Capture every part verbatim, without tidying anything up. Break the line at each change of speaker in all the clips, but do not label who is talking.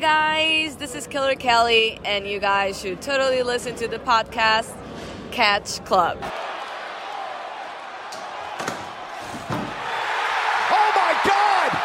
guys, this is Killer Kelly, and you guys should totally listen to the podcast Catch Club.
Oh my God!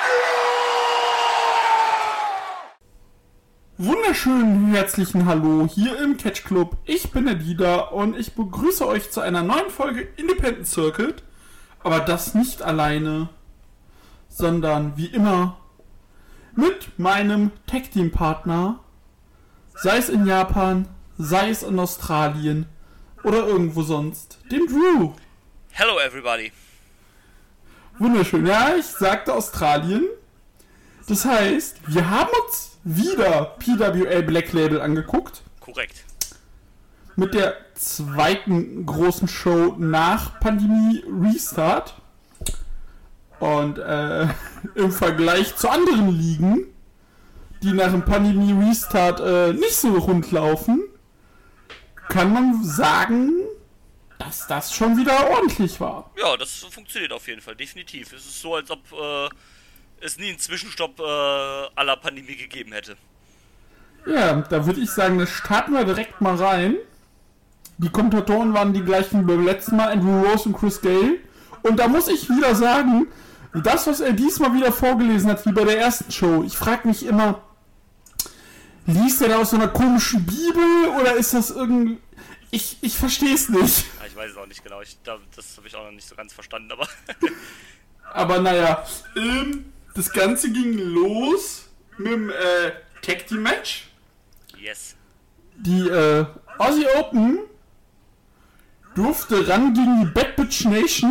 Wunderschönen herzlichen Hallo hier im Catch Club. Ich bin der Dieter und ich begrüße euch zu einer neuen Folge Independent Circuit. Aber das nicht alleine, sondern wie immer mit meinem Tag-Team-Partner, sei es in Japan, sei es in Australien oder irgendwo sonst, dem Drew.
Hello everybody.
Wunderschön, ja, ich sagte Australien. Das heißt, wir haben uns wieder P W A Black Label angeguckt.
Korrekt.
Mit der zweiten großen Show nach Pandemie Restart. Und äh, im Vergleich zu anderen Ligen, die nach dem Pandemie Restart äh, nicht so rund laufen, kann man sagen, dass das schon wieder ordentlich war.
Ja, das funktioniert auf jeden Fall, definitiv. Es ist so, als ob äh, es nie einen Zwischenstopp äh, aller Pandemie gegeben hätte.
Ja, da würde ich sagen, das starten wir direkt mal rein. Die Kommentatoren waren die gleichen wie beim letzten Mal, Andrew Rose und Chris Gale. Und da muss ich wieder sagen, das, was er diesmal wieder vorgelesen hat, wie bei der ersten Show, ich frage mich immer, liest er da aus so einer komischen Bibel oder ist das irgendwie... Ich, ich verstehe es nicht.
Ja, ich weiß es auch nicht genau, ich, das habe ich auch noch nicht so ganz verstanden, aber...
aber naja, ähm, das Ganze ging los mit dem äh, Tag Team Match.
Yes.
Die äh, Aussie Open durfte ran gegen die Bad Bitch Nation.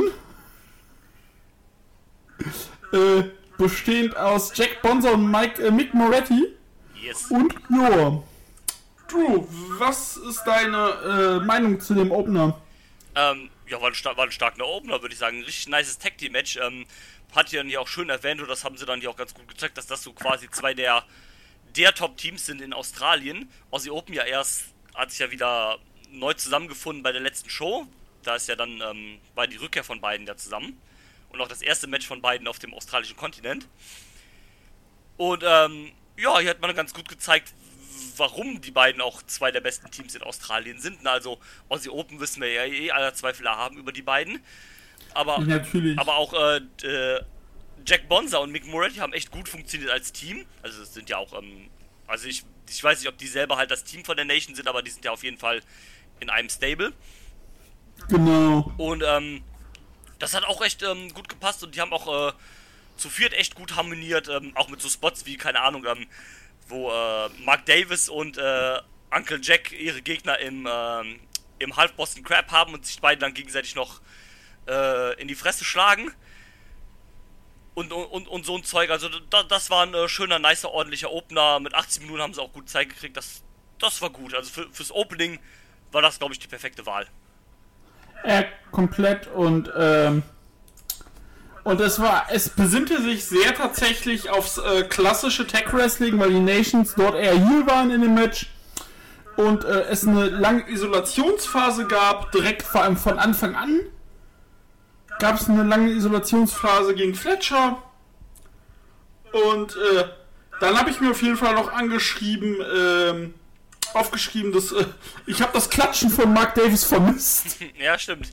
Äh, bestehend aus Jack Bonza und Mike, äh, Mick Moretti.
Yes.
Und ja. Drew, was ist deine äh, Meinung zu dem Opener?
Ähm, ja, war ein, star- war ein starker Opener, würde ich sagen. Ein richtig nices Tag Team Match. Ähm, hat ja auch schön erwähnt, und das haben sie dann ja auch ganz gut gezeigt, dass das so quasi zwei der, der Top-Teams sind in Australien. Aussie Open ja erst, hat sich ja wieder neu zusammengefunden bei der letzten Show. Da ist ja dann, ähm, war die Rückkehr von beiden ja zusammen. Und auch das erste Match von beiden auf dem australischen Kontinent. Und ähm, ja, hier hat man ganz gut gezeigt, warum die beiden auch zwei der besten Teams in Australien sind. Also Aussie Open wissen wir ja eh, aller Zweifel haben über die beiden. Aber,
Natürlich.
aber auch äh, äh, Jack Bonza und Mick Moretti haben echt gut funktioniert als Team. Also das sind ja auch, ähm, also ich, ich weiß nicht, ob die selber halt das Team von der Nation sind, aber die sind ja auf jeden Fall in einem Stable.
Genau.
Und ähm, das hat auch echt ähm, gut gepasst und die haben auch äh, zu viert echt gut harmoniert, ähm, auch mit so Spots wie, keine Ahnung, ähm, wo äh, Mark Davis und äh, Uncle Jack ihre Gegner im, ähm, im Half Boston Crab haben und sich beide dann gegenseitig noch äh, in die Fresse schlagen. Und, und, und so ein Zeug, also da, das war ein äh, schöner, nicer, ordentlicher Opener. Mit achtzig Minuten haben sie auch gut Zeit gekriegt, das, das war gut. Also für, fürs Opening war das, glaube ich, die perfekte Wahl.
Ja, komplett und ähm, und es war, es besinnte sich sehr tatsächlich aufs äh, klassische Tag Wrestling, weil die Nations dort eher Heel waren in dem Match und äh, es eine lange Isolationsphase gab, direkt vor allem von Anfang an gab es eine lange Isolationsphase gegen Fletcher und äh, dann habe ich mir auf jeden Fall noch angeschrieben, ähm, aufgeschrieben, dass äh, ich habe das Klatschen von Mark Davis vermisst.
Ja, stimmt.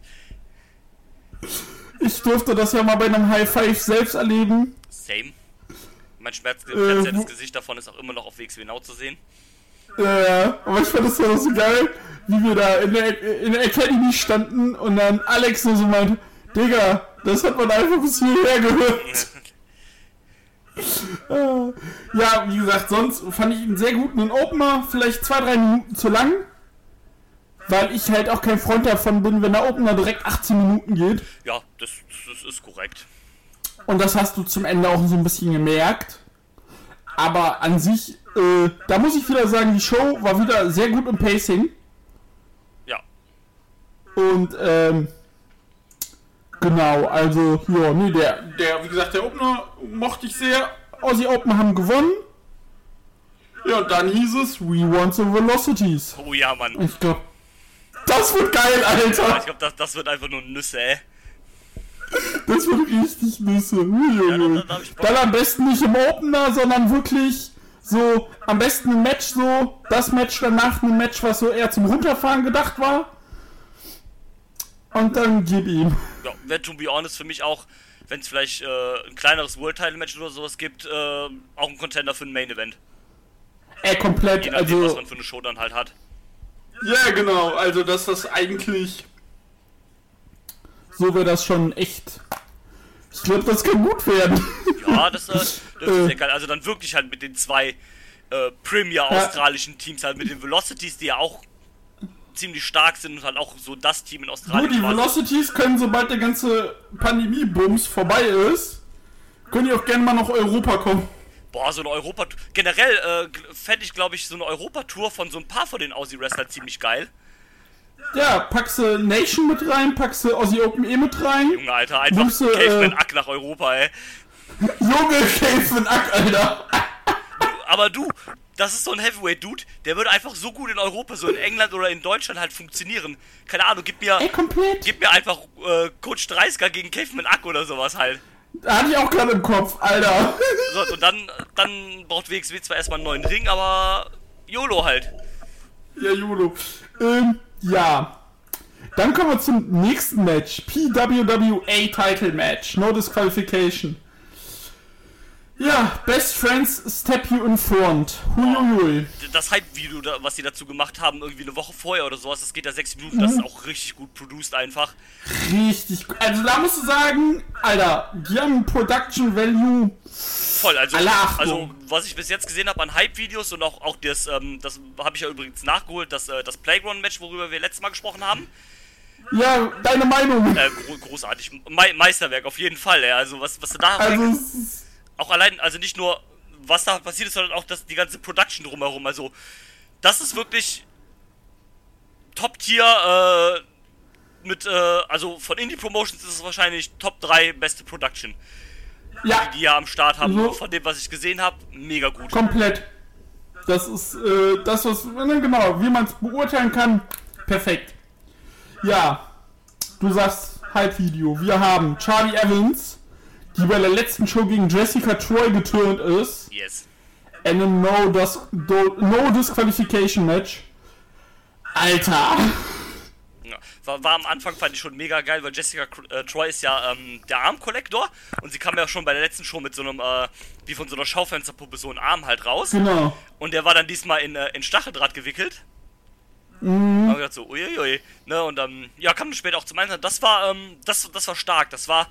Ich durfte das ja mal bei einem High Five selbst erleben.
Same. Mein Schmerz,
äh,
das Gesicht davon ist auch immer noch auf W X W Now zu sehen.
Ja, äh, aber ich fand das ja so geil, wie wir da in der, in der Academy standen und dann Alex nur so meint, Digga, das hat man einfach bis hierher gehört. Ja, wie gesagt, sonst fand ich ihn sehr gut. Einen Opener, vielleicht zwei, drei Minuten zu lang. Weil ich halt auch kein Freund davon bin, wenn der Opener direkt achtzehn Minuten geht.
Ja, das, das ist korrekt.
Und das hast du zum Ende auch so ein bisschen gemerkt. Aber an sich, äh, da muss ich wieder sagen, die Show war wieder sehr gut im Pacing.
Ja.
Und, ähm, genau, also, ja, nee, der, der, wie gesagt, der Opener mochte ich sehr. Aussie Open haben gewonnen. Ja, und dann hieß es, we want the Velocities.
Oh ja, Mann.
Ich glaube, das wird geil, Alter.
Ja, ich glaube, das, das wird einfach nur Nüsse, ey.
Das wird richtig Nüsse. Ja, dann, dann am besten nicht im Opener, sondern wirklich So, am besten ein Match so, das Match danach ein Match, was so eher zum Runterfahren gedacht war. Und dann gib ihm.
Ja, wäre to be honest für mich auch, wenn es vielleicht äh, ein kleineres World Title Match oder sowas gibt, äh, auch ein Contender für ein Main Event.
Äh, komplett,
Je nachdem,
also...
was man für eine Show dann halt hat.
Ja, genau, also dass das eigentlich... So wäre das schon echt... Ich glaube, das kann gut werden.
Ja, das, äh, das ist sehr geil. Also dann wirklich halt mit den zwei äh, Premier-australischen Teams, halt mit den Velocities, die ja auch ziemlich stark sind und halt auch so das Team in Australien.
Nur die
quasi.
Velocities können, sobald der ganze Pandemie-Bums vorbei ist, können die auch gerne mal nach Europa kommen.
Boah, so eine Europa-Tour. Generell äh, fände ich, glaube ich, so eine Europa-Tour von so ein paar von den Aussie-Wrestlern ziemlich geil.
Ja, packst du Nation mit rein, packst du Aussie Open E mit rein.
Junge, Alter, einfach
Nimmst du,
Caveman
äh,
Ack nach Europa, ey.
Junge, Caveman Ack, Alter.
Aber du, das ist so ein Heavyweight-Dude, der würde einfach so gut in Europa, so in England oder in Deutschland halt funktionieren. Keine Ahnung, gib mir,
Ey, komplett.
gib mir einfach äh, Coach dreißiger gegen Caveman Ack oder sowas halt.
Da hatte ich auch gerade im Kopf, Alter.
So, und dann, dann braucht W X W zwar erstmal einen neuen Ring, aber YOLO halt.
Ja, Julo. Ähm, ja. Dann kommen wir zum nächsten Match. P W W A Title Match. No Disqualification. Ja, Best Friends Step You in Front. Huiuiui.
Das Hype-Video, da, was sie dazu gemacht haben, irgendwie eine Woche vorher oder sowas, das geht ja sechs Minuten, das ist auch richtig gut produced einfach.
Richtig gut. Also da musst du sagen, Alter, die haben Production Value.
Voll, also,
Alle Achtung.
also was ich bis jetzt gesehen habe an Hype-Videos und auch, auch das, ähm, das habe ich ja übrigens nachgeholt, das, äh, das Playground-Match, worüber wir letztes Mal gesprochen haben.
Ja, deine Meinung.
Äh, gro großartig. Me Meisterwerk, auf jeden Fall, ja. Also was, was du da...
Also, es ist-
auch allein, also nicht nur, was da passiert ist, sondern auch das, die ganze Production drumherum. Also, das ist wirklich Top-Tier, äh, mit, äh, also von Indie-Promotions ist es wahrscheinlich Top drei beste Production,
ja,
die die ja am Start haben.
So.
Von dem, was ich gesehen habe, mega gut.
komplett. Das ist, äh, das, was, ne, genau, wie man es beurteilen kann, perfekt. Ja, du sagst Hype-Video. Wir haben Charlie Evans, die bei der letzten Show gegen Jessica Troy geturnt ist.
Yes.
In einem No, Dis Do no Disqualification Match. Alter.
Ja, war, war am Anfang, fand ich schon mega geil, weil Jessica äh, Troy ist ja ähm, der Arm-Kollektor und sie kam ja schon bei der letzten Show mit so einem, äh, wie von so einer Schaufensterpuppe, so einen Arm halt raus.
Genau.
Und der war dann diesmal in, äh, in Stacheldraht gewickelt. Mhm. Und gedacht so, uiuiui, ne, und dann, ja, kam dann später auch zum Einsatz. Das war, ähm, das, das war stark, das war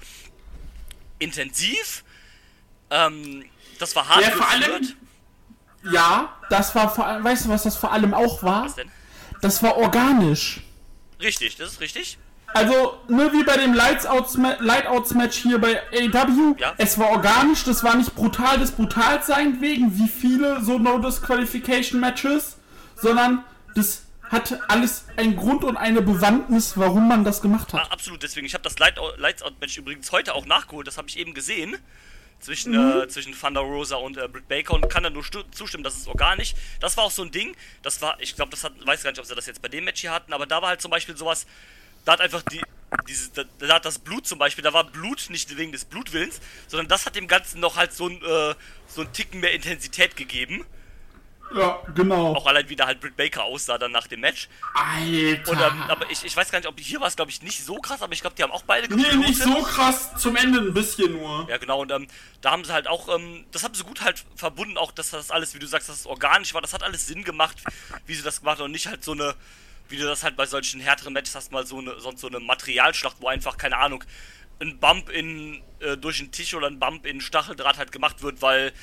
intensiv, ähm, das war hart
Ja, vor allem, ja, das war vor allem, weißt du, was das vor allem auch war?
Was denn?
Das war organisch.
Richtig, das ist richtig.
Also, ne, wie bei dem Lights-Outs-Match hier bei A E W,
Ja.
es war organisch, das war nicht brutal des Brutalseins wegen, wie viele so No-Disqualification-Matches, sondern das hatte alles einen Grund und eine Bewandtnis, warum man das gemacht hat.
Ah, absolut, deswegen, ich habe das Light Lights Out Match übrigens heute auch nachgeholt, das habe ich eben gesehen, zwischen,
Mhm.
äh, zwischen Thunder Rosa und äh, Britt Baker und kann dann nur zustimmen, das ist organisch. Das war auch so ein Ding, das war, ich glaube, das hat, weiß gar nicht, ob sie das jetzt bei dem Match hier hatten, aber da war halt zum Beispiel sowas, da hat einfach die, dieses, da, da hat das Blut zum Beispiel, da war Blut nicht wegen des Blutwillens, sondern das hat dem Ganzen noch halt so ein, äh, so ein Ticken mehr Intensität gegeben.
Ja, genau.
Auch allein wie da halt Britt Baker aussah dann nach dem Match.
Alter.
Und, ähm, aber ich, ich weiß gar nicht, ob hier war es, glaube ich, nicht so krass, aber ich glaube, die haben auch beide
Nee,
geblutet.
nicht so krass, zum Ende ein bisschen nur.
Ja, genau, und ähm, da haben sie halt auch, ähm, das haben sie gut halt verbunden, auch, dass das alles, wie du sagst, dass es organisch war, das hat alles Sinn gemacht, wie sie das gemacht haben und nicht halt so eine, wie du das halt bei solchen härteren Matches hast, mal so eine, sonst so eine Materialschlacht, wo einfach, keine Ahnung, ein Bump in, äh, durch den Tisch oder ein Bump in Stacheldraht halt gemacht wird, weil,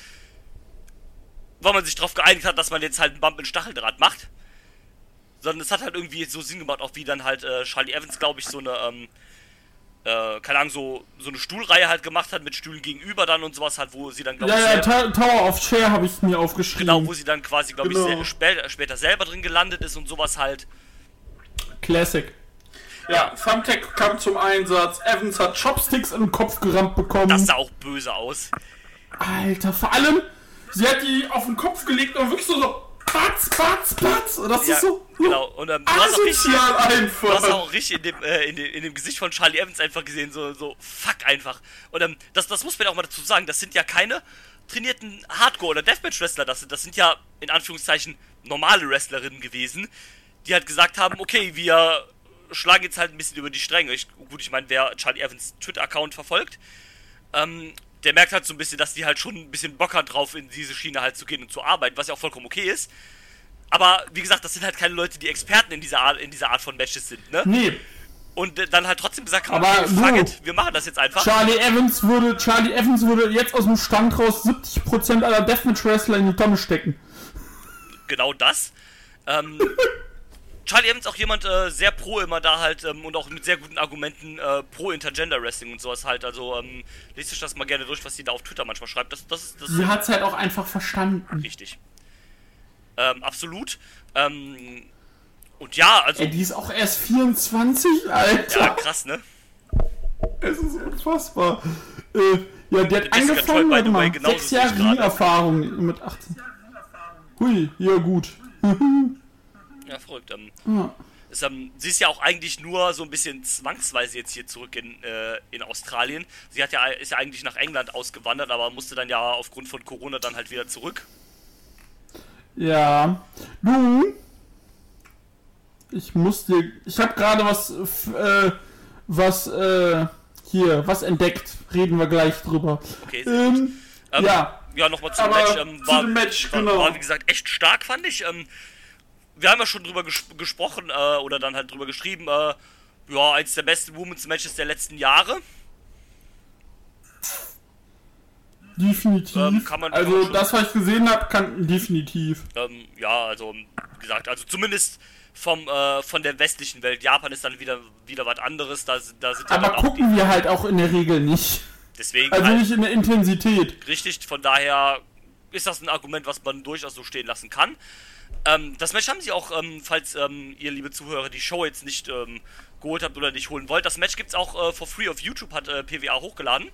weil man sich darauf geeinigt hat, dass man jetzt halt einen Bump in Stacheldraht macht. Sondern es hat halt irgendwie so Sinn gemacht, auch wie dann halt äh, Charlie Evans, glaube ich, so eine, ähm, äh, keine Ahnung, so, so eine Stuhlreihe halt gemacht hat mit Stühlen gegenüber dann und sowas halt, wo sie dann, glaube
Ja,
ich,
ja,
selber,
Ta Tower of Chair habe ich mir aufgeschrieben.
genau, wo sie dann quasi, glaube
Genau.
ich, sel spä später selber drin gelandet ist und sowas halt.
Classic. Ja, Thumbtack kam zum Einsatz, Evans hat Chopsticks in den Kopf gerammt bekommen.
Das sah auch böse aus.
Alter, vor allem, sie hat die auf den Kopf gelegt und wirklich so, so batz, batz, batz. Und das
Ja,
ist so, so
genau. Und ähm, du hast auch richtig,
asozial
du hast
einfach.
auch richtig in dem, äh, in, dem, in dem Gesicht von Charlie Evans einfach gesehen, so, so fuck einfach. Und ähm, das, das muss man auch mal dazu sagen, das sind ja keine trainierten Hardcore- oder Deathmatch-Wrestler das sind. Das sind ja in Anführungszeichen normale Wrestlerinnen gewesen, die halt gesagt haben, okay, wir schlagen jetzt halt ein bisschen über die Stränge. Ich, gut, ich meine, wer Charlie Evans Twitter-Account verfolgt, ähm, der merkt halt so ein bisschen, dass die halt schon ein bisschen Bock hat drauf, in diese Schiene halt zu gehen und zu arbeiten, was ja auch vollkommen okay ist. Aber, wie gesagt, das sind halt keine Leute, die Experten in dieser Art, in dieser Art von Matches sind, ne?
Nee.
Und äh, dann halt trotzdem gesagt haben,
Aber
okay, fuck
no.
it, wir machen das jetzt einfach.
Charlie Evans würde, Charlie Evans würde jetzt aus dem Stand raus siebzig Prozent aller Deathmatch-Wrestler in die Tonne stecken.
Genau das. Ähm, Charlie Evans auch jemand äh, sehr pro immer da halt ähm, und auch mit sehr guten Argumenten äh, pro Intergender Wrestling und sowas halt. Also ähm, lest euch das mal gerne durch, was sie da auf Twitter manchmal schreibt. Das, das ist das.
Sie hat's halt auch einfach verstanden.
Richtig. Ähm, absolut. Ähm, und ja, also.
Ey, die ist auch erst vierundzwanzig, Alter.
Ja, krass, ne?
Es ist unfassbar. Äh, ja, die hat
Jessica
angefangen,
Troy, by
warte
the way,
mal,
genauso
sechs
sehe ich
Jahre
gerade.
Ring-Erfahrung mit achtzehn. Hui, ja gut.
Ja, verrückt. Ähm,
Ja.
ist, ähm, sie ist ja auch eigentlich nur so ein bisschen zwangsweise jetzt hier zurück in, äh, in Australien. Sie hat ja, ist ja eigentlich nach England ausgewandert, aber musste dann ja aufgrund von Corona dann halt wieder zurück.
Ja. Du, ich muss dir, ich habe gerade was, äh, was, äh, hier, was entdeckt. Reden wir gleich drüber.
Okay, sehr
ähm,
gut. Ähm,
ja.
Ja, nochmal zum
Aber
Match. Ähm,
zu
war,
dem Match,
war,
genau.
war, wie gesagt, echt stark, fand ich. Ähm, wir haben ja schon drüber ges gesprochen, äh, oder dann halt drüber geschrieben, äh, ja, eins der besten Women's Matches der letzten Jahre.
Definitiv.
Ähm, kann man-
also
kann man schon-
das, was ich gesehen habe, kann definitiv.
Ähm, ja, also, wie gesagt, also zumindest vom, äh, von der westlichen Welt. Japan ist dann wieder, wieder was anderes. Da, da sind ja
Aber
dann auch
gucken wir halt auch in der Regel nicht.
deswegen
Also
halt
nicht in der Intensität.
richtig. Von daher ist das ein Argument, was man durchaus so stehen lassen kann. Ähm, das Match haben sie auch, ähm, falls ähm, ihr, liebe Zuhörer, die Show jetzt nicht ähm, geholt habt oder nicht holen wollt. Das Match gibt's auch äh, for free auf YouTube, hat äh, P W A hochgeladen.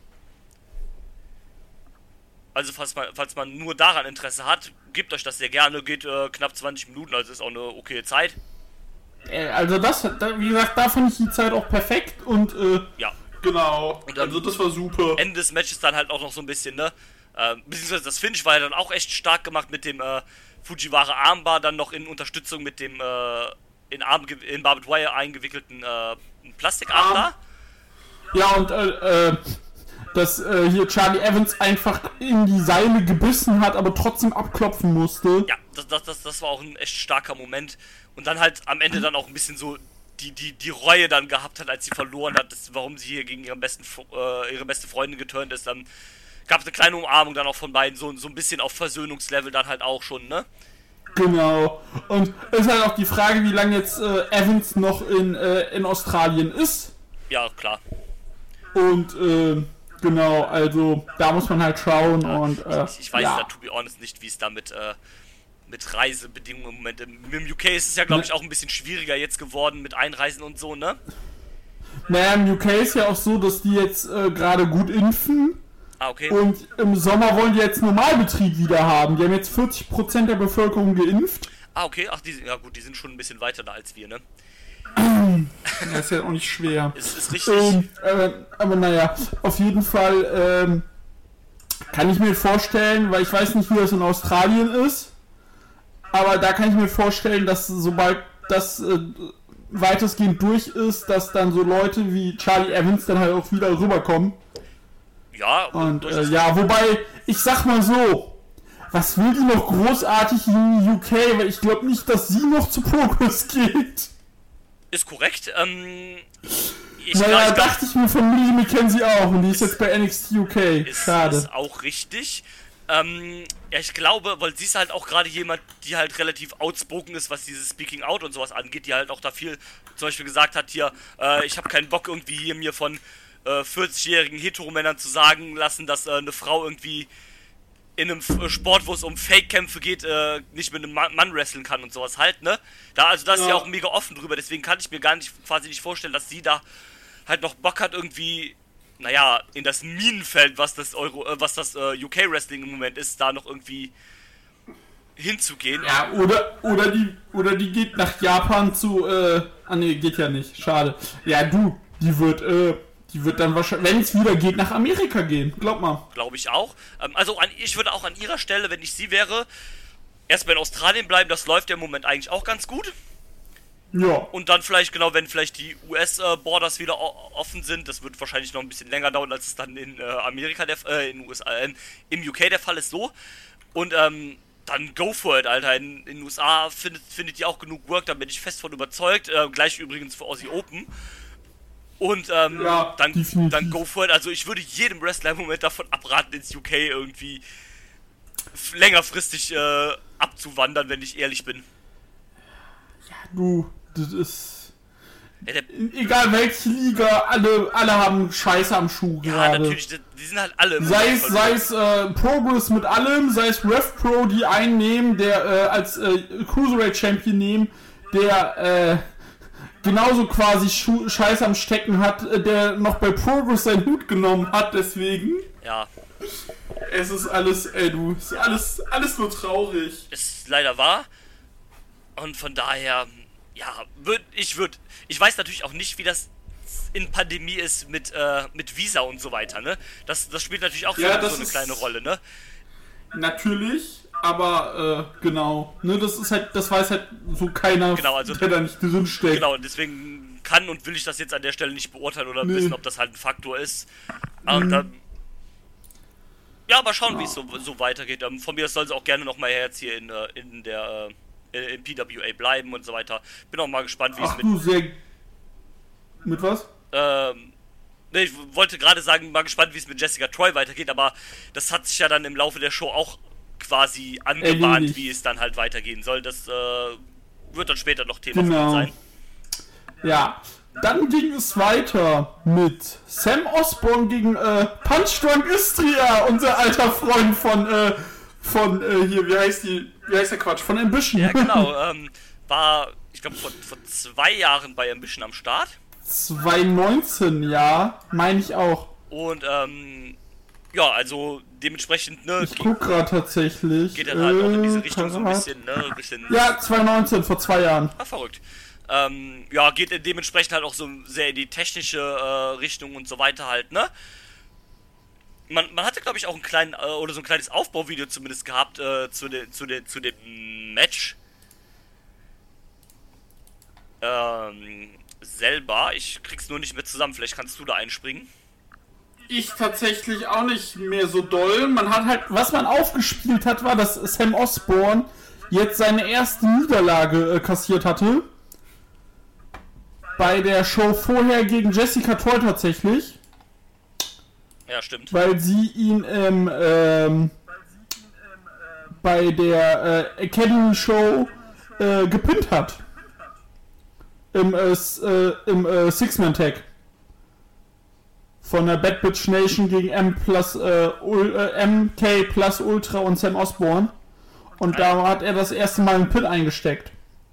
Also falls man, falls man nur daran Interesse hat, gebt euch das sehr gerne. Geht äh, knapp zwanzig Minuten, also ist auch eine okay Zeit.
Äh, Also das, da, wie gesagt, da fand ich die Zeit auch perfekt und äh,
Ja.
genau.
Und dann-
Also das war super.
Ende des Matches dann halt auch noch so ein bisschen, ne? Äh, beziehungsweise das Finish war ja dann auch echt stark gemacht mit dem äh, Fujiwara Armbar, dann noch in Unterstützung mit dem äh, in, Arm in Barbed Wire eingewickelten äh, Plastikarm da.
Ja, und äh, äh, dass äh, hier Charlie Evans einfach in die Seile gebissen hat, aber trotzdem abklopfen musste.
Ja, das, das, das, das war auch ein echt starker Moment. Und dann halt am Ende dann auch ein bisschen so die, die, die Reue dann gehabt hat, als sie verloren hat, das, warum sie hier gegen ihren besten, äh, ihre beste Freundin geturnt ist. Dann gab es eine kleine Umarmung dann auch von beiden, so, so ein bisschen auf Versöhnungslevel dann halt auch schon, ne?
Genau. Und ist halt auch die Frage, wie lange jetzt äh, Evans noch in, äh, in Australien ist.
Ja, klar.
Und äh, genau, also da muss man halt schauen und äh,
Ich, ich weiß
ja.
da, to be honest, nicht, wie es da mit, äh, mit Reisebedingungen im Moment im, im U K ist es ja, glaube ich, auch ein bisschen schwieriger jetzt geworden mit Einreisen und so, ne?
Naja, im U K ist ja auch so, dass die jetzt äh, gerade gut impfen
Ah, okay.
und im Sommer wollen die jetzt Normalbetrieb wieder haben. Die haben jetzt vierzig Prozent der Bevölkerung geimpft.
Ah, okay. Ach, die, ja gut, die sind schon ein bisschen weiter da als wir, ne?
Das ist ja auch nicht schwer.
Ist, ist richtig.
Ähm, äh, aber naja, auf jeden Fall ähm, kann ich mir vorstellen, weil ich weiß nicht, wie das in Australien ist, aber da kann ich mir vorstellen, dass sobald das äh, weitestgehend durch ist, dass dann so Leute wie Charlie Evans dann halt auch wieder rüberkommen.
Ja,
Und äh,
durchaus-
ja, wobei, ich sag mal so, was will die noch großartig in U K, weil ich glaube nicht, dass sie noch zu Progress geht.
ist korrekt. Ähm, ich
Naja,
glaub, ich glaub,
dachte ich mir von Millie McKenzie auch und die ist jetzt bei N X T U K.
ist,
Schade.
ist auch richtig. Ähm, ja, ich glaube, weil sie ist halt auch gerade jemand, die halt relativ outspoken ist, was dieses Speaking Out und sowas angeht, die halt auch da viel zum Beispiel gesagt hat, hier, äh, ich habe keinen Bock irgendwie hier mir von äh, vierzigjährigen Heteromännern zu sagen lassen, dass äh, eine Frau irgendwie in einem F- Sport, wo es um Fake-Kämpfe geht, äh, nicht mit einem Ma- Mann wresteln kann und sowas halt, ne? Da, also da ist sie
Ja.
auch mega offen drüber, deswegen kann ich mir gar nicht, quasi nicht vorstellen, dass sie da halt noch Bock hat, irgendwie, naja, in das Minenfeld, was das Euro, äh, was das äh, U K-Wrestling im Moment ist, da noch irgendwie hinzugehen.
Ja, oder, oder die, oder die geht nach Japan zu, äh, ah ne, geht ja nicht, schade. Ja, du, die wird, äh, Die wird dann wahrscheinlich, wenn es wieder geht, nach Amerika gehen. Glaub mal.
Glaube ich auch. Ähm, also an, ich würde auch an ihrer Stelle, wenn ich sie wäre, erstmal in Australien bleiben. Das läuft ja im Moment eigentlich auch ganz gut.
Ja.
Und dann vielleicht, genau, wenn vielleicht die U S-Borders wieder offen sind, das wird wahrscheinlich noch ein bisschen länger dauern, als es dann in äh, Amerika, der, äh, in U S A, äh, im U K der Fall ist, so. Und ähm, dann go for it, Alter. In den U S A findet, findet ihr auch genug Work, da bin ich fest von überzeugt. Äh, gleich übrigens für Aussie Open. Und ähm,
ja,
dann, dann go for it. Also ich würde jedem Wrestler im Moment davon abraten, ins U K irgendwie längerfristig äh, abzuwandern, wenn ich ehrlich bin.
Ja, du, das ist...
Ja, der,
egal welche Liga, alle, alle haben Scheiße am Schuh
ja,
gerade.
Ja, natürlich, die, die sind halt alle...
Sei es, sei es äh, Progress mit allem, sei es RevPro, die einen nehmen, der äh, als äh, Cruiserweight Champion nehmen, der äh, genauso quasi Schu- Scheiße am Stecken hat, äh, der noch bei Progress seinen Hut genommen hat, deswegen.
Ja.
Es ist alles, ey du, es ist alles, alles nur traurig.
Ist leider wahr. Und von daher, ja, würd, ich würde, ich weiß natürlich auch nicht, wie das in Pandemie ist mit, äh, mit Visa und so weiter, ne? Das, das spielt natürlich auch
ja,
so, so eine
ist,
kleine Rolle, ne?
Natürlich, aber, äh, genau, ne, das ist halt, das weiß halt so keiner,
genau, also,
der da nicht drin steckt.
Genau, deswegen kann und will ich das jetzt an der Stelle nicht beurteilen oder
nee.
wissen, ob das halt ein Faktor ist. Und, mhm. ähm, ja, aber schauen, ja. wie es so, so weitergeht. Ähm, von mir soll es auch gerne nochmal jetzt hier in, äh, in der, äh, in P W A bleiben und so weiter. Bin auch mal gespannt, wie
Ach,
es mit...
Du sehr... Mit was?
Ähm, ne, ich wollte gerade sagen, mal gespannt, wie es mit Jessica Troy weitergeht, aber das hat sich ja dann im Laufe der Show auch quasi angebahnt,
Erledigt.
wie es dann halt weitergehen soll. Das äh, wird dann später noch Thema
genau.
sein.
Ja, dann ging es weiter mit Sam Osborne gegen äh, Punch Drunk Istria, unser alter Freund von, äh, von äh, hier, wie heißt die, wie heißt der Quatsch, von Ambition.
Ja, genau, ähm, war, ich glaube, vor, vor zwei Jahren bei Ambition am Start.
zwanzig neunzehn, ja, meine ich auch.
Und, ähm, ja, also dementsprechend, ne...
Ich guck gerade tatsächlich.
Geht dann halt
äh,
auch in diese Richtung
Karat.
so ein bisschen, ne, ein bisschen...
Ja, zwanzig neunzehn, vor zwei Jahren.
Ah, verrückt. Ähm, ja, geht dementsprechend halt auch so sehr in die technische äh, Richtung und so weiter halt, ne? Man, man hatte, glaube ich, auch einen kleinen, äh, oder so ein kleines Aufbauvideo zumindest gehabt, äh, zu, de, zu, de, zu dem Match. Ähm, selber. Ich krieg's nur nicht mehr zusammen, vielleicht kannst du da einspringen.
Ich tatsächlich auch nicht mehr so doll. Man hat halt, was man aufgespielt hat, war, dass Sam Osborne jetzt seine erste Niederlage äh, kassiert hatte. Bei der Show vorher gegen Jessica Troy tatsächlich.
Ja, stimmt.
Weil sie ihn ähm, ähm, bei der äh, Academy Show äh, gepinnt hat. Im, äh, äh, im äh, Six-Man-Tag. Von der Bad Bitch Nation gegen M plus äh, Ul- äh, M K plus Ultra und Sam Osborne. Und da hat er das erste Mal einen Pin eingesteckt.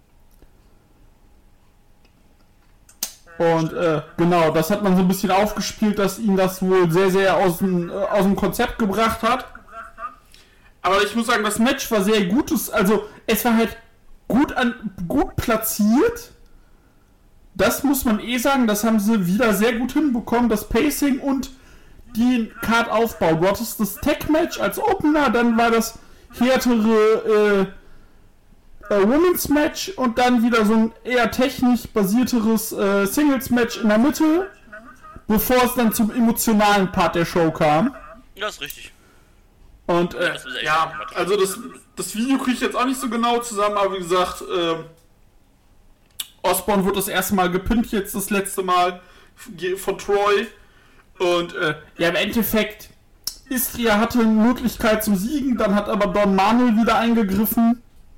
Und äh, genau, das hat man so ein bisschen aufgespielt, dass ihn das wohl sehr, sehr aus dem, äh, aus dem Konzept gebracht hat. Aber ich muss sagen, das Match war sehr gutes, also es war halt gut, an, gut platziert. Das muss man eh sagen, das haben sie wieder sehr gut hinbekommen, das Pacing und den Card-Aufbau. Du hattest das Tag-Match als Opener, dann war das härtere äh, äh, Women's-Match und dann wieder so ein eher technisch basierteres äh, Singles-Match in der Mitte, bevor es dann zum emotionalen Part der Show kam.
Ja, ist richtig.
Und äh,
ja,
ja, also das, das Video kriege ich jetzt auch nicht so genau zusammen, aber wie gesagt, äh, Osborne wurde das erste Mal gepinnt, jetzt das letzte Mal von Troy. Und äh, ja, im Endeffekt, Istria hatte eine Möglichkeit zum Siegen, dann hat aber Don Manuel wieder eingegriffen.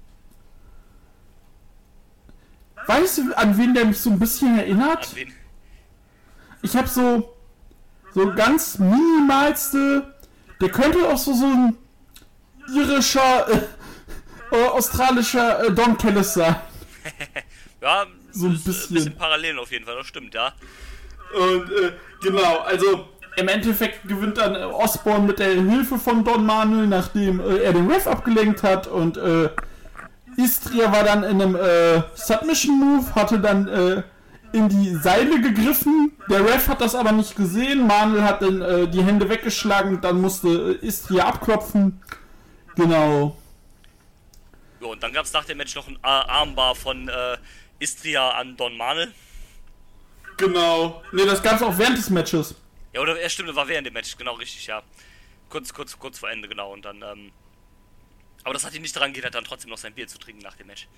Weißt du, an wen der mich so ein bisschen erinnert?
An wen?
Ich habe so so ganz minimalste, der könnte auch so so ein irischer, äh, äh, australischer äh, Don Callis sein.
Ja,
so ein
ist,
bisschen.
ein bisschen parallel auf jeden Fall, das stimmt, ja.
Und äh, genau, also im Endeffekt gewinnt dann äh, Osborne mit der Hilfe von Don Manuel, nachdem äh, er den Ref abgelenkt hat, und äh, Istria war dann in einem äh, Submission-Move, hatte dann äh, in die Seile gegriffen. Der Ref hat das aber nicht gesehen. Manuel hat dann äh, die Hände weggeschlagen. Dann musste äh, Istria abklopfen. Genau.
Ja, und dann gab es nach dem Match noch ein Armbar von äh, Istria an Don Manuel.
Genau. Ne, das gab es auch während des Matches.
Ja, oder ja, stimmt, das war während dem Match, genau, richtig, ja. Kurz, kurz, kurz vor Ende, genau. Und dann, ähm. Aber das hat ihn nicht daran gehindert, dann trotzdem noch sein Bier zu trinken nach dem Match.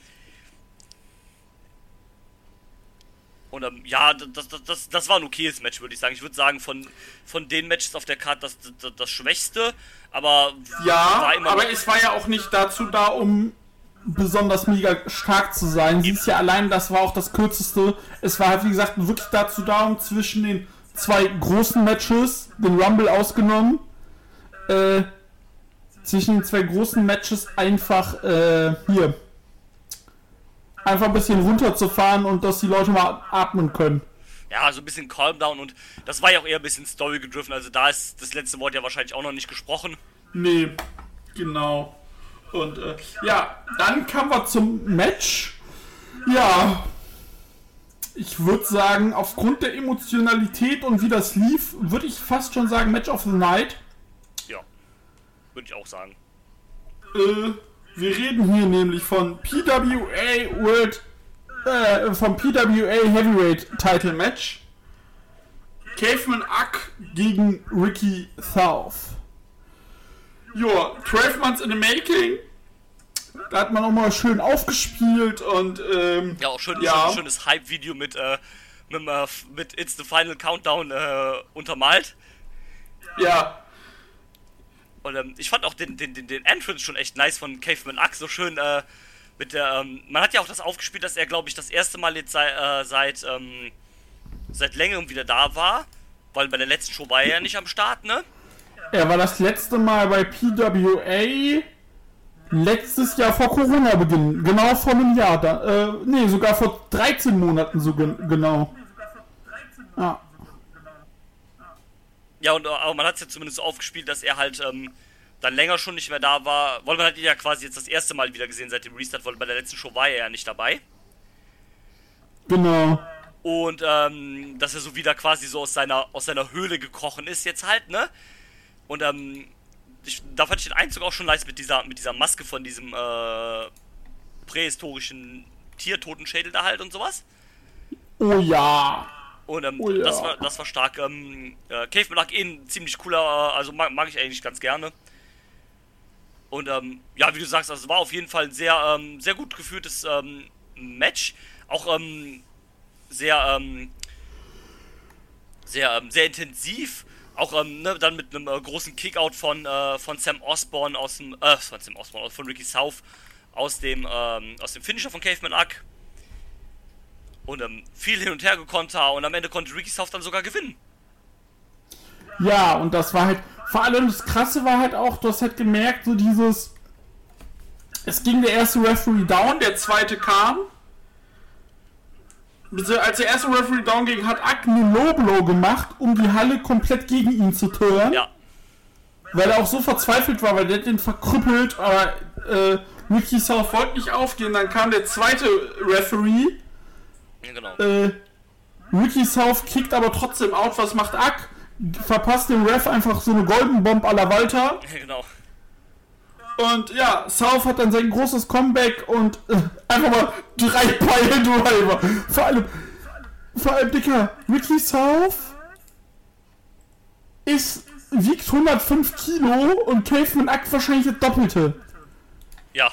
Und ähm, ja, das, das, das, das war ein okayes Match, würde ich sagen. Ich würde sagen, von, von den Matches auf der Karte das, das, das schwächste, aber
ja,
war immer
aber es war ja auch nicht dazu da, um besonders mega stark zu sein. Sie ist ja allein, das war auch das kürzeste. Es war halt, wie gesagt, wirklich dazu da, um zwischen den zwei großen Matches, den Rumble ausgenommen, äh, zwischen den zwei großen Matches einfach, äh, hier, einfach ein bisschen runterzufahren und dass die Leute mal atmen können.
Ja, so ein bisschen Calm Down und das war ja auch eher ein bisschen Story gedriven, also da ist das letzte Wort ja wahrscheinlich auch noch nicht gesprochen.
Nee, genau. Und äh, ja, dann kamen wir zum Match. Ja, ich würde sagen, aufgrund der Emotionalität und wie das lief, würde ich fast schon sagen Match of the Night.
Ja, würde ich auch sagen.
Äh, wir reden hier nämlich von P W A World, äh, vom P W A Heavyweight Title Match. Caveman Uck gegen Ricky South. Ja, zwölf Months in the making. Da hat man auch mal schön aufgespielt und ähm,
ja, auch schön,
ja.
schön, schönes Hype-Video mit, äh, mit, äh, mit It's the Final Countdown äh, untermalt.
Ja.
Und ähm, ich fand auch den, den, den, den Entrance schon echt nice von Caveman Uck, so schön äh, mit der, ähm, man hat ja auch das aufgespielt, dass er, glaube ich, das erste Mal jetzt sei, äh, seit, ähm, seit längerem wieder da war, weil bei der letzten Show war er ja nicht am Start, ne?
Er war das letzte Mal bei P W A letztes Jahr vor Corona-Beginn, genau vor einem Jahr, da, äh, nee, sogar vor dreizehn Monaten so gen- genau. Ja.
Ja, und aber man hat es ja zumindest so aufgespielt, dass er halt ähm, dann länger schon nicht mehr da war, weil man hat ihn ja quasi jetzt das erste Mal wieder gesehen seit dem Restart, weil bei der letzten Show war er ja nicht dabei.
Genau.
Und ähm, dass er so wieder quasi so aus seiner, aus seiner Höhle gekrochen ist jetzt halt, ne? Und ähm, ich, da fand ich den Einzug auch schon nice mit dieser, mit dieser Maske von diesem äh, prähistorischen Tiertotenschädel da halt und sowas.
Oh ja.
Und ähm,
oh ja.
das war das war stark. Ähm, äh, Caveman lag eh ein ziemlich cooler, äh, also mag, mag ich eigentlich ganz gerne. Und ähm, ja, wie du sagst, also es war auf jeden Fall ein sehr, ähm, sehr gut geführtes ähm, Match. Auch ähm, sehr, ähm, sehr, ähm, sehr intensiv. Auch ähm, ne, dann mit einem äh, großen Kickout von, äh, von Sam Osborne aus dem, äh, von Sam Osborne, von Ricky South aus dem, ähm, aus dem Finisher von Caveman Uck. Und ähm, viel hin und her gekonter und am Ende konnte Ricky South dann sogar gewinnen.
Ja, und das war halt, vor allem das Krasse war halt auch, du hast halt gemerkt, so dieses, es ging der erste Referee down, der zweite kam. Als der erste Referee down ging, hat Uck einen Low-Blow gemacht, um die Halle komplett gegen ihn zu turnen.
Ja.
Weil er auch so verzweifelt war, weil der hat den verkrüppelt, aber äh, Ricky South wollte nicht aufgehen, dann kam der zweite Referee.
Ja, genau.
Äh, Ricky South kickt aber trotzdem out, was macht Uck? Verpasst dem Ref einfach so eine Golden Bomb à la Walter.
Ja, genau.
Und ja, South hat dann sein großes Comeback und äh, einfach mal drei Pile-Driver. Vor allem, vor allem, Dicker, Ricky South ist, wiegt hundertfünf Kilo und Caveman Uck wahrscheinlich das Doppelte.
Ja.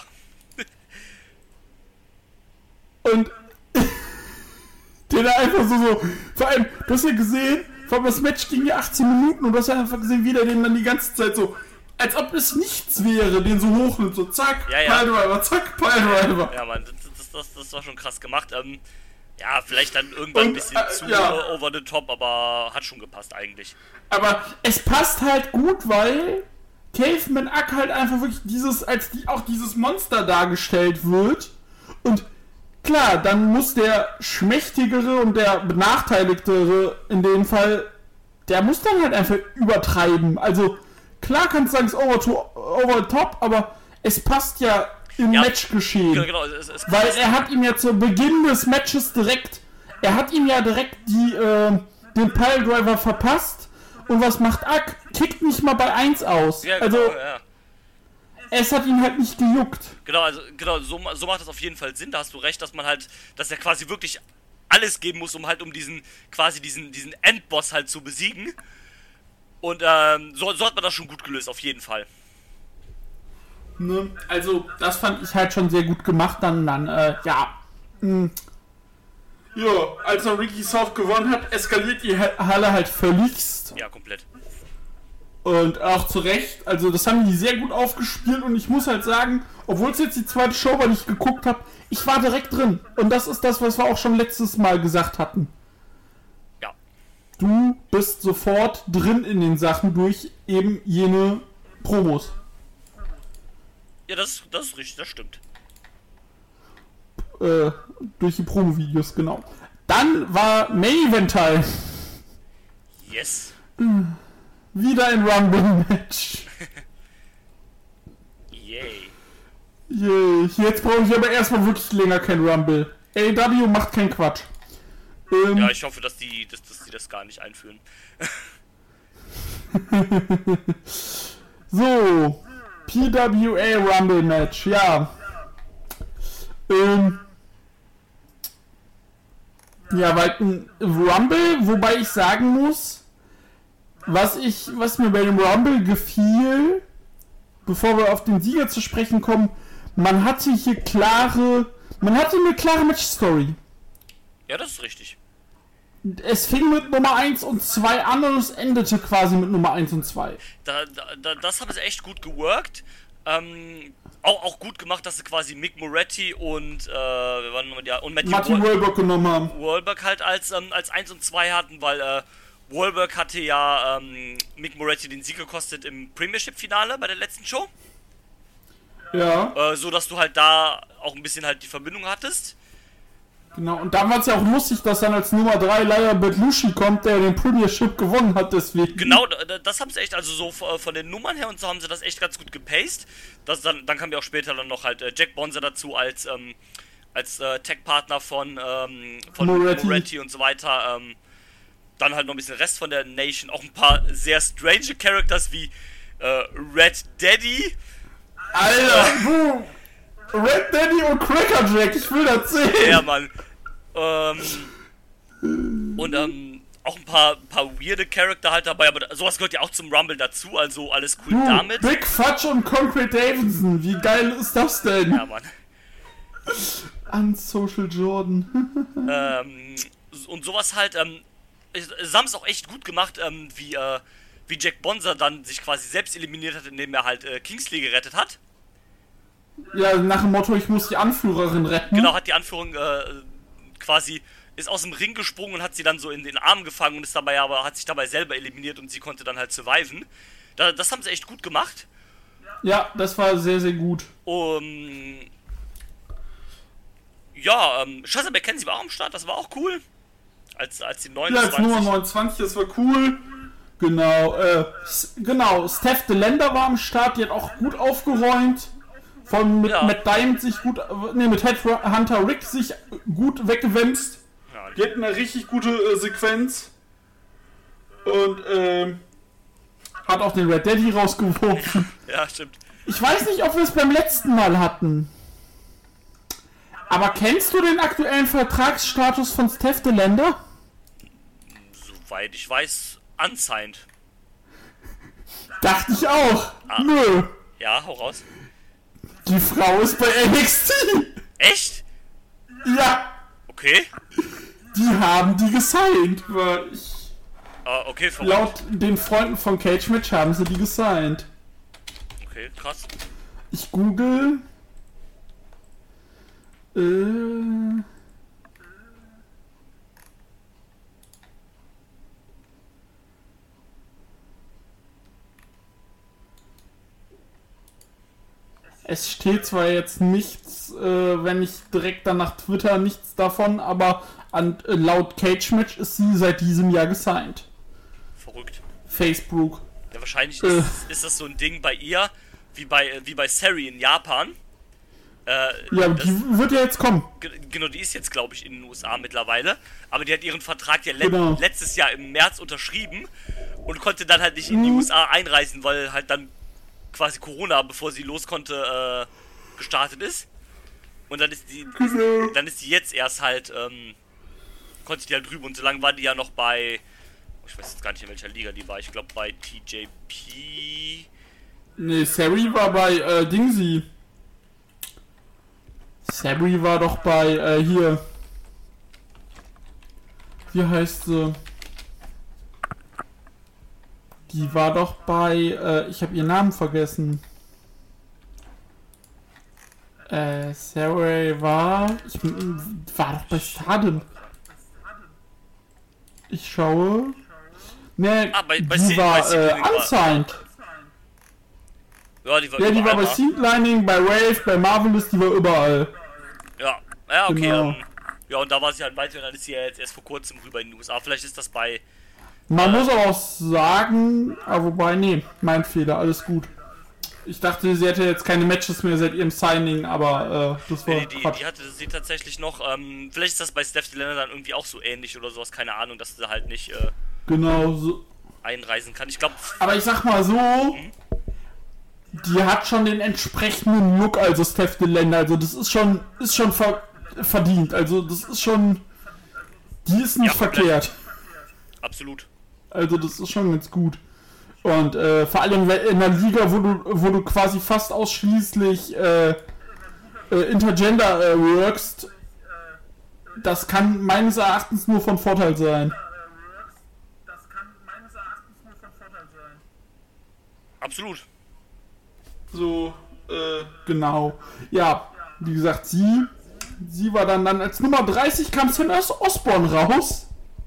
Und der da einfach so, so, vor allem, du hast ja gesehen, vor allem das Match ging ja achtzehn Minuten und du hast ja einfach gesehen, wie der den dann die ganze Zeit so, als ob es nichts wäre, den so hochnimmt, so zack,
ja, ja.
Piledriver, zack, Piledriver.
Ja, Mann, das, das, das, das war schon krass gemacht. Ähm, ja, vielleicht dann irgendwann
Und,
ein bisschen
äh,
zu
ja.
over the top, aber hat schon gepasst eigentlich.
Aber es passt halt gut, weil Caveman Uck halt einfach wirklich dieses, als die, auch dieses Monster dargestellt wird. Und klar, dann muss der Schmächtigere und der Benachteiligtere in dem Fall, der muss dann halt einfach übertreiben. Also, klar kannst du sagen, es ist over, to, over top, aber es passt ja im
ja,
Matchgeschehen.
Genau, es, es,
weil er hat ihm ja zu Beginn des Matches direkt er hat ihm ja direkt die, äh, den Piledriver verpasst. Und was macht Ack? Kickt nicht mal bei eins aus.
Ja, genau,
also,
ja.
Es hat ihn halt nicht gejuckt.
Genau, also genau, so, so macht das auf jeden Fall Sinn, da hast du recht, dass man halt, dass er quasi wirklich alles geben muss, um halt um diesen, quasi diesen, diesen Endboss halt zu besiegen. Und ähm, so, so hat man das schon gut gelöst, auf jeden Fall.
Ne? Also, das fand ich halt schon sehr gut gemacht, dann, dann, äh, ja. Mh. Ja, als er Ricky South gewonnen hat, eskaliert die Halle halt völligst.
Ja, komplett.
Und auch zu Recht, also das haben die sehr gut aufgespielt und ich muss halt sagen, obwohl es jetzt die zweite Show war, die ich geguckt habe, ich war direkt drin. Und das ist das, was wir auch schon letztes Mal gesagt hatten.
Ja.
Du bist sofort drin in den Sachen durch eben jene Promos.
Ja, das, das ist richtig, das stimmt.
Äh, durch die Promo-Videos, genau. Dann war Main Event Time.
Yes.
Wieder ein Rumble-Match.
Yay.
Yay. Jetzt brauche ich aber erstmal wirklich länger kein Rumble. A E W macht keinen Quatsch. Ähm,
Ja, ich hoffe, dass die, dass, dass die das gar nicht einführen.
So. P W A Rumble-Match, ja. Ähm... Ja, weil ein Rumble, wobei ich sagen muss, was ich, was mir bei dem Rumble gefiel, bevor wir auf den Sieger zu sprechen kommen, man hatte hier klare, man hatte eine klare Match-Story.
Ja, das ist richtig.
Es fing mit Nummer eins und zwei an und es endete quasi mit Nummer eins und zwei.
Da, da, da, das haben sie echt gut geworkt. Ähm, auch, auch gut gemacht, dass sie quasi Mick Moretti und, äh, wir waren nochmal, ja, und Matthew
Martin
Wal-
Wahlberg genommen haben.
Wahlberg halt als, ähm, als eins und zwei hatten, weil, äh, Wahlberg hatte ja, ähm, Mick Moretti den Sieg gekostet im Premiership-Finale bei der letzten Show.
Ja,
Äh, so dass du halt da auch ein bisschen halt die Verbindung hattest.
genau. Und dann war es ja auch lustig, dass dann als Nummer drei Laia Belushi kommt, der den Premiership gewonnen hat, deswegen.
Genau, da- das haben sie echt, also so v- von den Nummern her und so haben sie das echt ganz gut gepaced. Das dann, dann kam ja auch später dann noch halt äh, Jack Bonser dazu als, ähm, als äh, Tech-Partner von, ähm, von
Moretti.
Moretti und so weiter. Ähm, dann halt noch ein bisschen Rest von der Nation. Auch ein paar sehr strange Characters wie äh, Red Daddy.
Alter, du! Red Daddy und Cracker Jack, ich will das sehen!
Ja, Mann. Ähm, und ähm, auch ein paar, paar weirde Charakter halt dabei, aber sowas gehört ja auch zum Rumble dazu, also alles cool
Du,
damit.
Big Fudge und Concrete Davidson, wie geil ist das denn?
Ja, Mann.
Unsocial Jordan.
ähm, und sowas halt, ähm, sie haben es auch echt gut gemacht, ähm, wie, äh, wie Jack Bonser dann sich quasi selbst eliminiert hat, indem er halt äh, Kingsley gerettet hat.
Ja, nach dem Motto, ich muss die Anführerin retten.
Genau, hat die Anführung äh, quasi, ist aus dem Ring gesprungen und hat sie dann so in den Arm gefangen und ist dabei aber, hat sich dabei selber eliminiert und sie konnte dann halt surviven. Da, das haben sie echt gut gemacht.
Ja, das war sehr, sehr gut.
Um, ja, ähm, Shazza McKenzie war auch am Start, das war auch cool. Als, als die
Ja,
neunundzwanzig.
als Nummer neunundzwanzig, das war cool. Genau, äh, S- genau, Steph DeLander war am Start, die hat auch gut aufgeräumt. Von mit
Ja.
Matt Diamond sich gut, äh, ne, mit Headhunter Rick sich gut weggewämst.
Ja,
Die hatten eine richtig gute äh, Sequenz. Und, ähm, hat auch den Red Daddy rausgeworfen.
ja, stimmt.
Ich weiß nicht, ob wir es beim letzten Mal hatten. Aber kennst du den aktuellen Vertragsstatus von Steph DeLander?
Soweit ich weiß, unsigned.
Dachte ich auch. Nö.
Ja, hau raus.
Die Frau ist bei N X T.
Echt?
Ja,
Okay.
die haben die gesigned. Weil ich,
Ah, okay, verrückt.
laut den Freunden von Cage Match haben sie die gesigned.
Okay, krass.
Ich google. Äh. Es steht zwar jetzt nichts, äh, wenn ich direkt dann nach Twitter nichts davon, aber an, äh, laut Cage Match ist sie seit diesem Jahr gesigned.
Verrückt.
Facebook.
Ja, wahrscheinlich
Äh.
ist, ist das so ein Ding bei ihr, wie bei, wie bei Sari in Japan. Äh,
Ja,
das,
die wird ja jetzt kommen.
genau, die ist jetzt, glaube ich, in den U S A mittlerweile. Aber die hat ihren Vertrag ja le
Genau.
letztes Jahr im März unterschrieben und konnte dann halt nicht in die
Mhm.
U S A einreisen, weil halt dann quasi Corona, bevor sie los konnte, äh, gestartet ist. Und dann ist die,
Genau.
dann ist die jetzt erst halt, ähm, konnte die halt drüber. Und so lange war die ja noch bei, ich weiß jetzt gar nicht, in welcher Liga die war. Ich glaube bei T J P.
Nee, Sari war bei äh, Dingsy. Sari war doch bei äh, hier. Wie heißt sie? Die war doch bei, äh, ich habe ihren Namen vergessen. Äh, Sarah war, ich war doch bei Stardom. Ich schaue. Ne,
Ah, bei- bei
die
C-
war
bei C-
äh,
war-
unsigned.
Ja, die war
Ja, die war
überall,
bei
wa?
Seed Lining, bei Wave, bei Marvelous, die war überall.
Ja, ja, okay.
Genau.
Ähm, ja, und da war sie halt weiter und dann ist sie ja jetzt erst vor kurzem rüber in die U S A. Vielleicht ist das bei.
Man
Äh.
muss aber auch sagen, aber wobei, nee, mein Fehler, alles gut. Ich dachte, sie hätte jetzt keine Matches mehr seit ihrem Signing, aber äh, das war
Nee, die,
Quatsch.
die hatte sie tatsächlich noch. Ähm, vielleicht ist das bei Steph Delaney dann irgendwie auch so ähnlich oder sowas, keine Ahnung, dass sie halt nicht äh,
Genau so.
einreisen kann. Ich glaube.
Aber ich sag mal so, die hat schon den entsprechenden Look, also Steph Delaney, also das ist schon, ist schon ver verdient, also das ist schon, die ist nicht
Ja, komplett.
verkehrt.
Absolut.
Also das ist schon ganz gut. Und äh, vor allem in einer Liga, wo du, wo du quasi fast ausschließlich äh, äh, Intergender äh, workst, das kann meines Erachtens nur von Vorteil sein.
Absolut.
So, äh, genau. Ja, wie gesagt, sie, sie war dann, dann als Nummer dreißig kam Sam Osborne raus.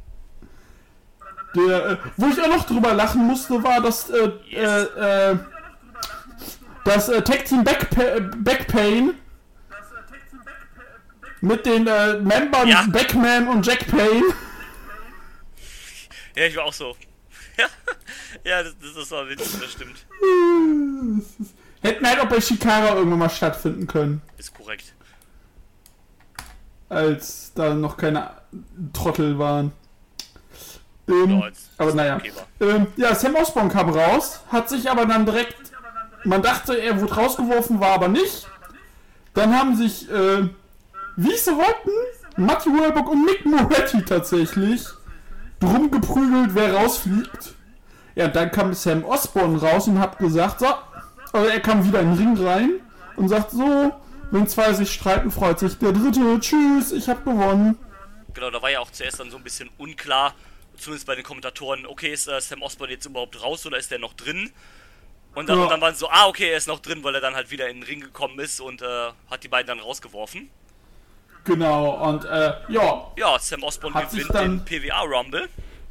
Der, äh, wo ich auch noch drüber lachen musste, war, dass, äh,
Yes.
äh, äh, das äh, Tag Team Backpa Backpain mit den äh, Membern
Ja.
Backman und Jack Payne.
Ja, ich war auch so. Ja, ja das, das, das war witzig, das stimmt.
Hätten halt auch bei Shikara irgendwann mal stattfinden können,
Ist korrekt.
als da noch keine Trottel waren. Ähm,
Ja, als-
aber
als
naja.
okay war.
Ähm, ja, Sam Osborne kam raus, hat sich aber dann direkt, man dachte, er wurde rausgeworfen, war aber nicht. Dann haben sich, äh, wie sie wollten, Matty Wilcock und Mick Moretti tatsächlich drum geprügelt, wer rausfliegt. Ja, dann kam Sam Osborne raus und hat gesagt, so, also er kam wieder in den Ring rein und sagt so, wenn zwei sich streiten, freut sich der Dritte, tschüss, ich hab gewonnen.
Genau, da war ja auch zuerst dann so ein bisschen unklar, zumindest bei den Kommentatoren, okay, ist äh, Sam Osborne jetzt überhaupt raus oder ist der noch drin? Und dann,
Ja.
und dann waren sie so, ah, okay, er ist noch drin, weil er dann halt wieder in den Ring gekommen ist und äh, hat die beiden dann rausgeworfen.
Genau, und äh, ja,
Ja, Sam Osborne
Hat sich
gewinnt
dann-
den P W A Rumble.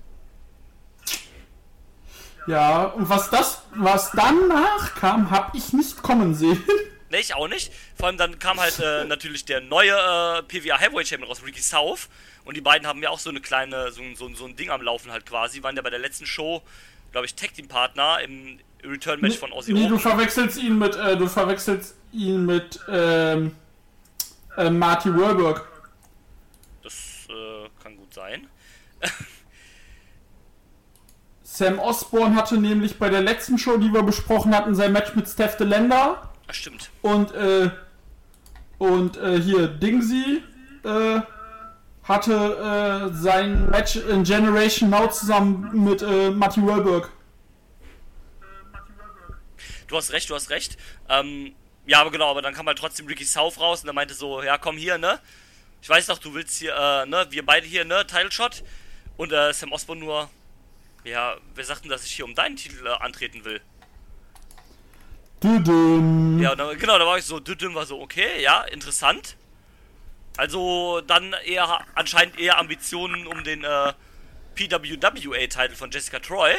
ja, und was das, was danach kam, hab ich nicht kommen sehen.
Ne, ich auch nicht. Vor allem dann kam halt äh, natürlich der neue äh, P W A Heavyweight Champion raus, Ricky South. Und die beiden haben ja auch so eine kleine, so, so, so ein Ding am Laufen halt quasi. Waren ja bei der letzten Show, glaube ich, Tag Team Partner im Return Match von Aussie
Nee, du
Open.
verwechselst ihn mit, äh, du verwechselst ihn mit, ähm, äh, Marty Wahlberg.
Das äh, kann gut sein.
Sam Osborne hatte nämlich bei der letzten Show, die wir besprochen hatten, sein Match mit Steph Delander
Ah, stimmt.
und, äh, und, äh, hier, Dingsy, äh, hatte, äh, sein Match in Generation Now zusammen mit, äh, Marty Wahlberg.
Du hast recht, du hast recht. Ähm, ja, aber genau, aber dann kam halt trotzdem Ricky South raus und er meinte so, ja, komm hier, ne? Ich weiß doch, du willst hier, äh, ne, wir beide hier, ne, Title Shot. Und äh, Sam Osborne nur, ja, wer sagt denn, dass ich hier um deinen Titel äh, antreten will?
Düdüm.
Ja, und dann, genau, da war ich so, Düdüm war so, okay, ja, interessant. Also dann eher, anscheinend eher Ambitionen um den äh, P W W A-Titel von Jessica Troy.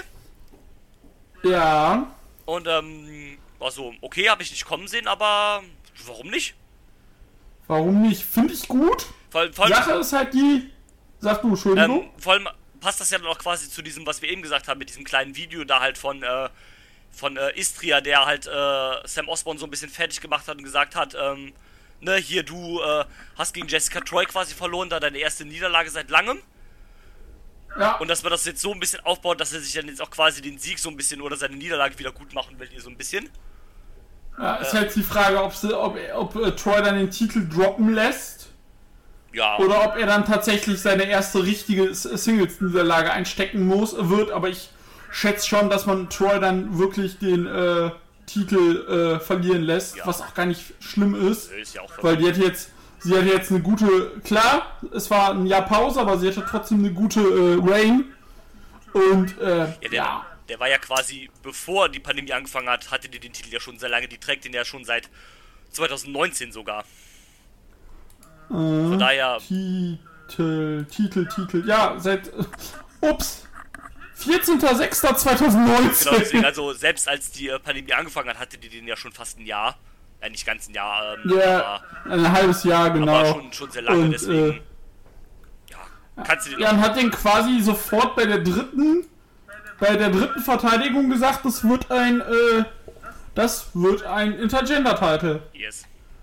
Ja.
Und ähm, war so, okay, habe ich nicht kommen sehen, aber warum nicht?
Warum nicht? Finde ich gut.
Vor, vor allem,
Sache ist halt die. Sag du, Entschuldigung.
Ähm, vor allem passt das ja dann auch quasi zu diesem, was wir eben gesagt haben, mit diesem kleinen Video da halt von, äh, von äh, Istria, der halt äh, Sam Osborne so ein bisschen fertig gemacht hat und gesagt hat, ähm, ne, hier, du äh, hast gegen Jessica Troy quasi verloren, da deine erste Niederlage seit langem.
Ja.
Und dass man das jetzt so ein bisschen aufbaut, dass er sich dann jetzt auch quasi den Sieg so ein bisschen oder seine Niederlage wieder gut machen will, hier so ein bisschen.
Ja, ist äh, halt die Frage, ob, sie, ob, ob äh, Troy dann den Titel droppen lässt.
Ja.
Oder ob er dann tatsächlich seine erste richtige Singles-Niederlage einstecken muss, wird. Aber ich schätze schon, dass man Troy dann wirklich den äh, Titel äh, verlieren lässt, ja. Was auch gar nicht schlimm ist.
ist ja auch
weil die hat jetzt, sie hat jetzt eine gute, klar, es war ein Jahr Pause, aber sie hatte trotzdem eine gute äh, Reign. Und äh,
ja, der,
ja.
der war ja quasi, bevor die Pandemie angefangen hat, hatte die den Titel ja schon sehr lange. Die trägt den ja schon seit zwanzig neunzehn sogar.
Äh,
Von daher...
Titel, Titel, Titel, ja, seit, äh, ups, vierzehnter sechster zweitausendneunzehn.
Genau, deswegen, also selbst als die äh, Pandemie angefangen hat, hatte die den ja schon fast ein Jahr. Ja, nicht ganz ein Jahr, ähm,
ja,
aber,
ein halbes Jahr, genau.
Aber schon, schon sehr lange,
und,
deswegen,
äh,
ja, kannst du den
ja, und hat den quasi sofort bei der dritten, bei der dritten Verteidigung gesagt, das wird ein, äh, das wird ein Intergender-Title.
Yes.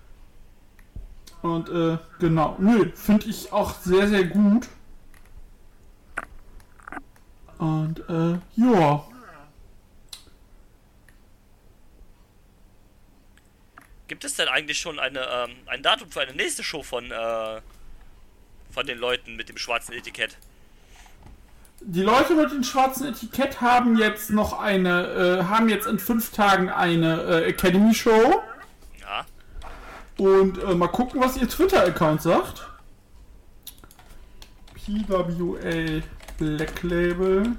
Und, äh, genau, nö, finde ich auch sehr, sehr gut. Und, äh, ja.
Gibt es denn eigentlich schon eine, ähm, ein Datum für eine nächste Show von, äh, von den Leuten mit dem schwarzen Etikett?
Die Leute mit dem schwarzen Etikett haben jetzt noch eine, äh, haben jetzt in fünf Tagen eine äh, Academy-Show.
Ja.
Und äh, mal gucken, was ihr Twitter-Account sagt. P W A Black Label.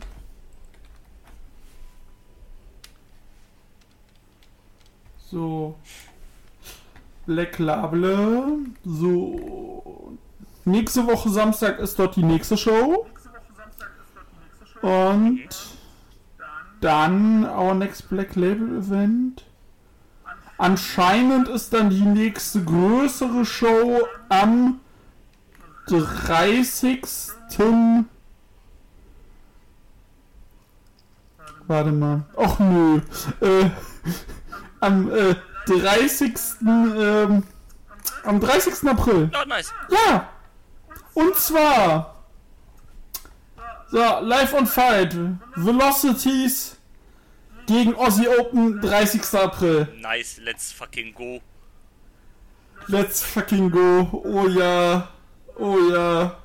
So. Black Label. So. Nächste Woche Samstag ist dort die nächste Show. Und dann Our Next Black Label Event. Anscheinend ist dann die nächste größere Show am dreißigsten Warte mal. Och nö. Äh, am äh, dreißigsten Ähm, am dreißigsten April.
Oh, nice.
Ja. Und zwar. So, Live on Fight. Velocities gegen Aussie Open, dreißigsten April.
Nice, let's fucking go.
Let's fucking go. Oh ja. Oh ja.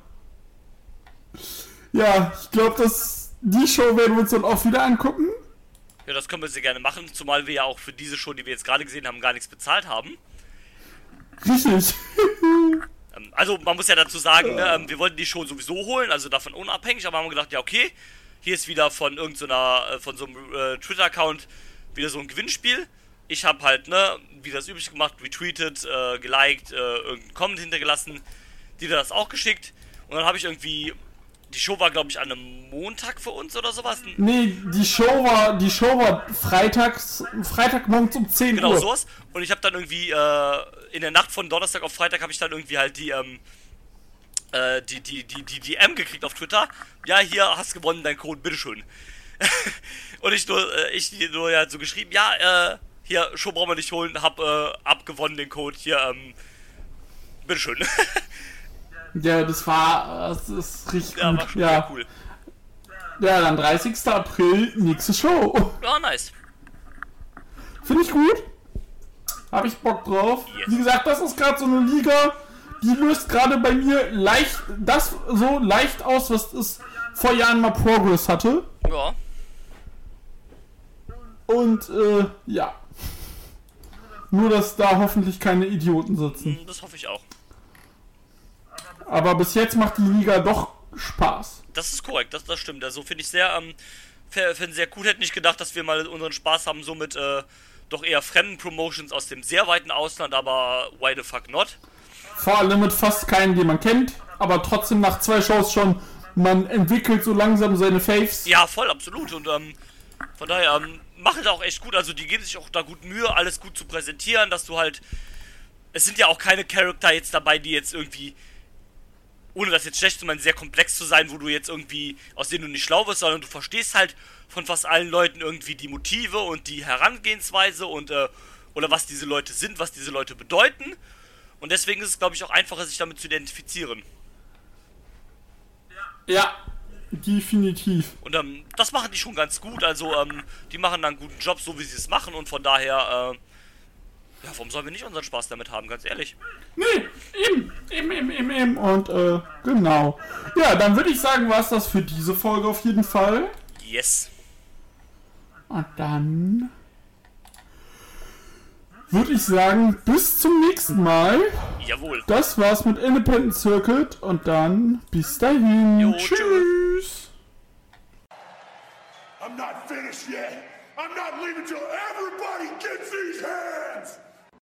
Ja, ich glaube, dass die Show werden wir uns dann auch wieder angucken.
Ja, das können wir sehr gerne machen, zumal wir ja auch für diese Show, die wir jetzt gerade gesehen haben, gar nichts bezahlt haben.
Richtig.
Also, man muss ja dazu sagen, ne, wir wollten die Show sowieso holen, also davon unabhängig, aber haben gedacht, ja, okay, hier ist wieder von irgendeiner, so von so einem äh, Twitter-Account wieder so ein Gewinnspiel. Ich habe halt, ne, wie das üblich gemacht, retweetet, äh, geliked, äh, irgendeinen Comment hintergelassen, die da das auch geschickt. Und dann habe ich irgendwie, die Show war, glaube ich, an einem Montag für uns oder sowas.
Nee, die Show war, die Show war freitags, Freitagmorgens um zehn Uhr.
Genau, sowas. Und ich habe dann irgendwie, äh, in der Nacht von Donnerstag auf Freitag habe ich dann irgendwie halt die, ähm, äh, die, die, die, die D M gekriegt auf Twitter. Ja, hier, hast gewonnen, dein Code, bitteschön. Und ich nur, äh, ich nur ja so geschrieben, ja, äh, hier, Show brauchen wir nicht holen, hab, äh, abgewonnen den Code, hier, ähm, bitteschön.
Ja, das war, das ist richtig
Ja,
gut.
war schon
Ja,
sehr cool.
ja, dann dreißigsten April, nächste Show.
Ja, nice.
Finde ich gut. Habe ich Bock drauf.
Yes.
Wie gesagt, das ist gerade so eine Liga, die löst gerade bei mir leicht, das so leicht aus, was es vor Jahren mal Progress hatte.
Ja.
Und, äh, ja. Nur, dass da hoffentlich keine Idioten sitzen.
Das hoffe ich auch.
Aber bis jetzt macht die Liga doch Spaß.
Das ist korrekt, das, das stimmt. Also finde ich sehr, ähm, finde sehr gut. Hätte nicht gedacht, dass wir mal unseren Spaß haben, so mit, äh, doch eher fremden Promotions aus dem sehr weiten Ausland, aber why the fuck not?
Vor allem mit fast keinen, den man kennt, aber trotzdem nach zwei Shows schon, man entwickelt so langsam seine Faves.
Ja, voll, absolut. Und ähm, von daher, ähm, machen da auch echt gut. Also die geben sich auch da gut Mühe, alles gut zu präsentieren, dass du halt, es sind ja auch keine Charakter jetzt dabei, die jetzt irgendwie, ohne das jetzt schlecht zu meinen, sehr komplex zu sein, wo du jetzt irgendwie, aus denen du nicht schlau wirst, sondern du verstehst halt von fast allen Leuten irgendwie die Motive und die Herangehensweise und, äh, oder was diese Leute sind, was diese Leute bedeuten. Und deswegen ist es, glaube ich, auch einfacher, sich damit zu identifizieren.
Ja, definitiv.
Und ähm, das machen die schon ganz gut. Also, ähm, die machen dann einen guten Job, so wie sie es machen. Und von daher, äh, ja, warum sollen wir nicht unseren Spaß damit haben, ganz ehrlich?
Nee, eben, eben, eben, eben, eben. Und, äh, genau. Ja, dann würde ich sagen, war es das für diese Folge auf jeden Fall.
Yes.
Und dann würde ich sagen, bis zum nächsten Mal.
Jawohl.
Das war's mit Independent Circuit und dann bis dahin.
Jo,
Tschüss.
I'm not finished yet. I'm not leaving till everybody gets these hands.